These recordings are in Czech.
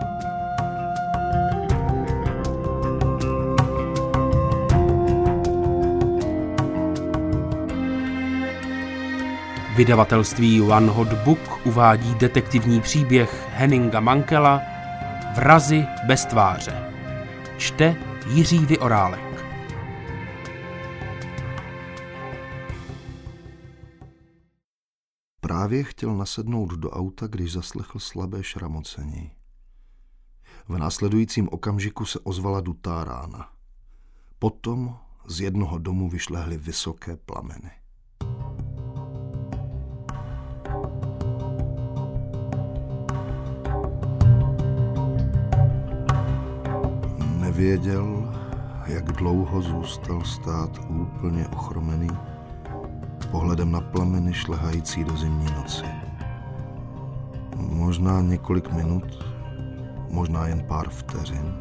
Vydavatelství One Hot Book uvádí detektivní příběh Henninga Mankella Vrazi bez tváře. Čte Jiří Vyorálek. Právě chtěl nasednout do auta, když zaslechl slabé šramocení. V následujícím okamžiku se ozvala dutá rána. Potom z jednoho domu vyšlehly vysoké plameny. Nevěděl, jak dlouho zůstal stát úplně ochromený, pohledem na plameny šlehající do zimní noci. Možná několik minut, možná jen pár vteřin.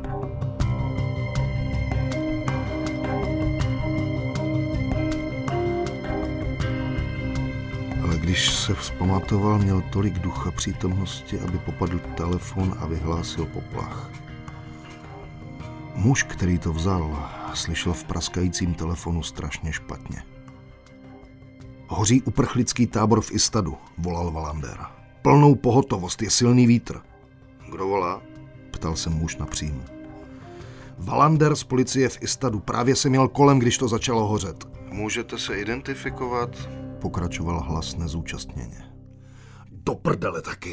Ale když se vzpamatoval, měl tolik ducha přítomnosti, aby popadl telefon a vyhlásil poplach. Muž, který to vzal, slyšel v praskajícím telefonu strašně špatně. Hoří uprchlický tábor v Istadu, volal Wallander. Plnou pohotovost, je silný vítr. Kdo volá? Ptal se muž napřímo. Wallander z policie v Istadu, právě jsem jel kolem, když to začalo hořet. Můžete se identifikovat? Pokračoval hlas nezúčastněně. Do prdele taky.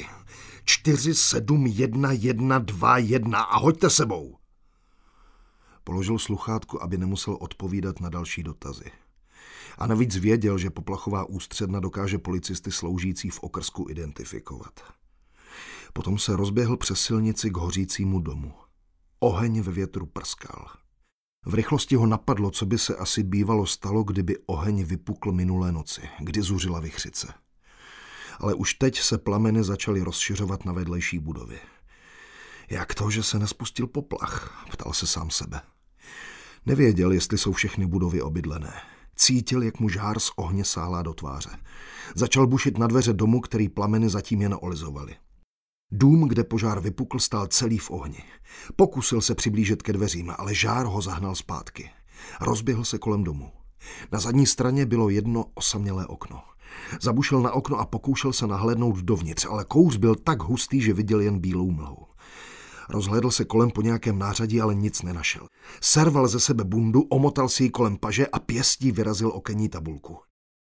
471121 a hoďte sebou. Položil sluchátko, aby nemusel odpovídat na další dotazy. A navíc věděl, že poplachová ústředna dokáže policisty sloužící v okrsku identifikovat. Potom se rozběhl přes silnici k hořícímu domu. Oheň ve větru prskal. V rychlosti ho napadlo, co by se asi bývalo stalo, kdyby oheň vypukl minulé noci, kdy zuřila vichřice. Ale už teď se plameny začaly rozšiřovat na vedlejší budovy. Jak to, že se nespustil poplach? Ptal se sám sebe. Nevěděl, jestli jsou všechny budovy obydlené. Cítil, jak mu žár z ohně sálá do tváře. Začal bušit na dveře domu, který plameny zatím jen olizovaly. Dům, kde požár vypukl, stál celý v ohni. Pokusil se přiblížit ke dveřím, ale žár ho zahnal zpátky. Rozběhl se kolem domu. Na zadní straně bylo jedno osamělé okno. Zabušil na okno a pokoušel se nahlédnout dovnitř, ale kouř byl tak hustý, že viděl jen bílou mlhu. Rozhlédl se kolem po nějakém nářadí, ale nic nenašel. Serval ze sebe bundu, omotal si ji kolem paže a pěstí vyrazil okenní tabulku.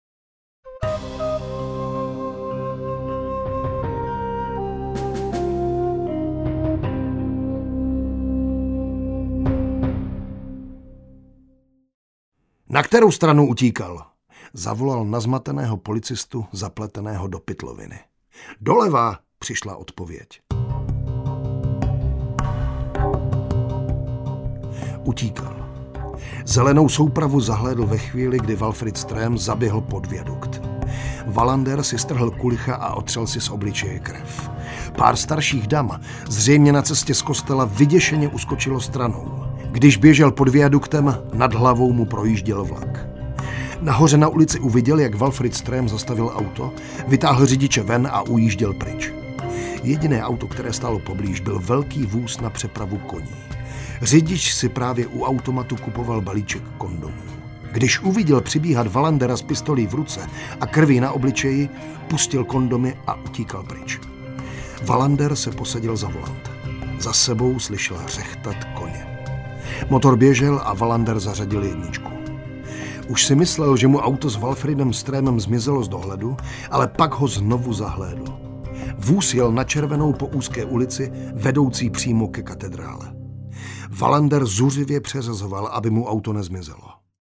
Na kterou stranu utíkal? Zavolal nazmateného policistu, zapleteného do pytloviny. Doleva, přišla odpověď. Utíkal. Zelenou soupravu zahlédl ve chvíli, kdy Walfrid Ström zaběhl pod viadukt. Wallander si strhl kulicha a otřel si z obličeje krev. Pár starších dam, zřejmě na cestě z kostela, vyděšeně uskočilo stranou. Když běžel pod viaduktem, nad hlavou mu projížděl vlak. Nahoře na ulici uviděl, jak Walfrid Ström zastavil auto, vytáhl řidiče ven a ujížděl pryč. Jediné auto, které stálo poblíž, byl velký vůz na přepravu koní. Řidič si právě u automatu kupoval balíček kondomů. Když uviděl přibíhat Wallandera s pistolí v ruce a krví na obličeji, pustil kondomy a utíkal pryč. Wallander se posadil za volant. Za sebou slyšel řechtat koně. Motor běžel a Wallander zařadil jedničku. Už si myslel, že mu auto s Walfridem Strömem zmizelo z dohledu, ale pak ho znovu zahlédl. Vůz jel na červenou po úzké ulici, vedoucí přímo ke katedrále. Wallander zuřivě přeřazoval, aby mu auto nezmizelo.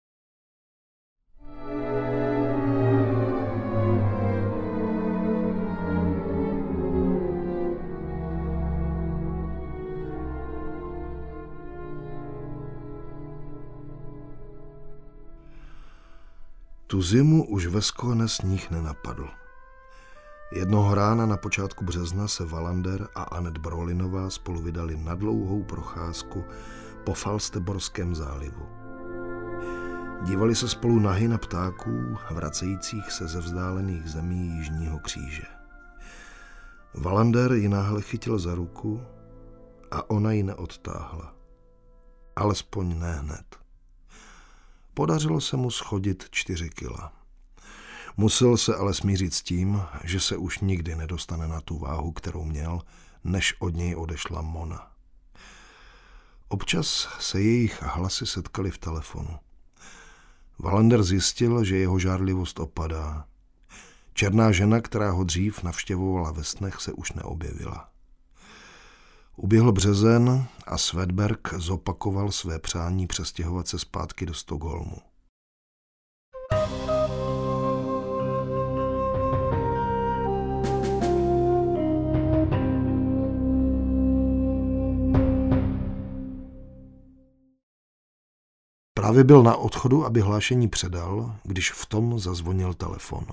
Tu zimu už ve Skåne sníh nenapadl. Jednoho rána na počátku března se Wallander a Annette Brolinová spolu vydali na dlouhou procházku po Falsterborském zálivu. Dívali se spolu nahy na ptáků, vracejících se ze vzdálených zemí Jižního kříže. Wallander ji náhle chytil za ruku a ona ji neodtáhla. Alespoň ne hned. Podařilo se mu schodit 4 kila. Musel se ale smířit s tím, že se už nikdy nedostane na tu váhu, kterou měl, než od něj odešla Mona. Občas se jejich hlasy setkaly v telefonu. Wallander zjistil, že jeho žárlivost opadá. Černá žena, která ho dřív navštěvovala ve snech, se už neobjevila. Uběhl březen a Svedberg zopakoval své přání přestěhovat se zpátky do Stockholmu. Právě byl na odchodu, aby hlášení předal, když v tom zazvonil telefon.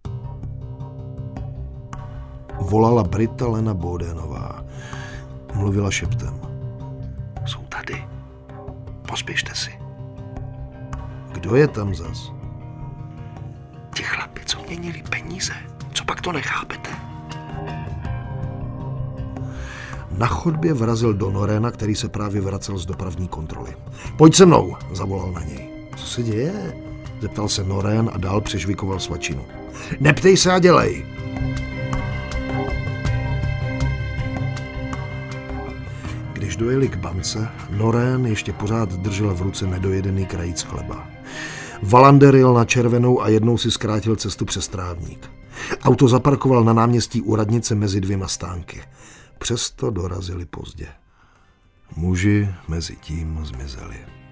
Volala Brita Lena Bodénová. Mluvila šeptem. Jsou tady. Pospěšte si. Kdo je tam zas? Ti chlapi, co měnili peníze. Co pak to nechápete? Na chodbě vrazil do Noréna, který se právě vracel z dopravní kontroly. Pojď se mnou, zavolal na něj. Co se děje? Zeptal se Norén a dál přežvikoval svačinu. Neptej se a dělej. Když dojeli k bance, Norén ještě pořád držel v ruce nedojedený krajíc chleba. Wallander jel na červenou a jednou si zkrátil cestu přes trávník. Auto zaparkoval na náměstí u radnice mezi 2 stánky. Přesto dorazili pozdě. Muži mezi tím zmizeli.